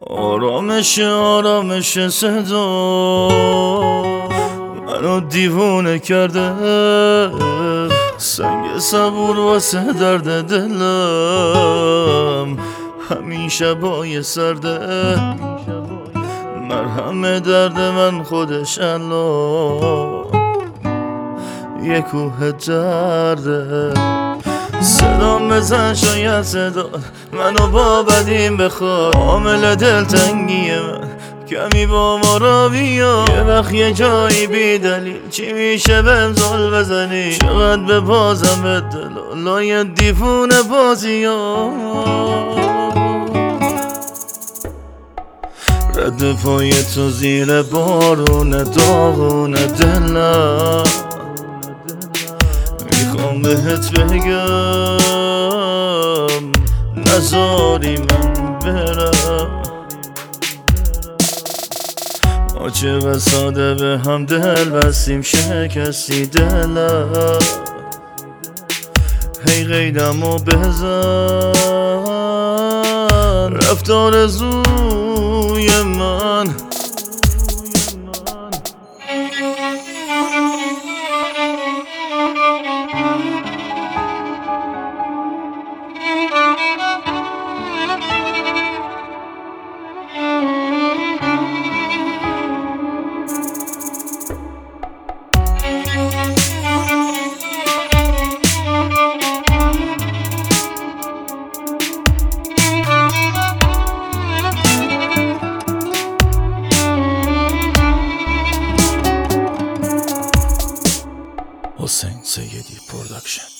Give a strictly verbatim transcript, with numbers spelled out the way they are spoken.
آرامش آرامش صدا منو دیوونه کرده، سنگ صبور واسه درد دلم همین شبای سرده. مرهم درد من خودش الان یه کوه درده. صدام بزن شاید صدا منو با بدیم بخواد، عامل دلتنگی من کمی با ما را بیا. یه وقت یه جایی بی دلیل چی میشه بهم زل بزنی، چقدر به بازم به دلالای دیوونه بازی ها. رد پای تو زیر بارون داغون دلم، میخوام بهت بگم نذاری من برم. ما چقدر ساده به هم دل بستیم، شکستی دلم. هی قیدمو بزن رفت آرزوی من. حسین سیدی پروداکشن.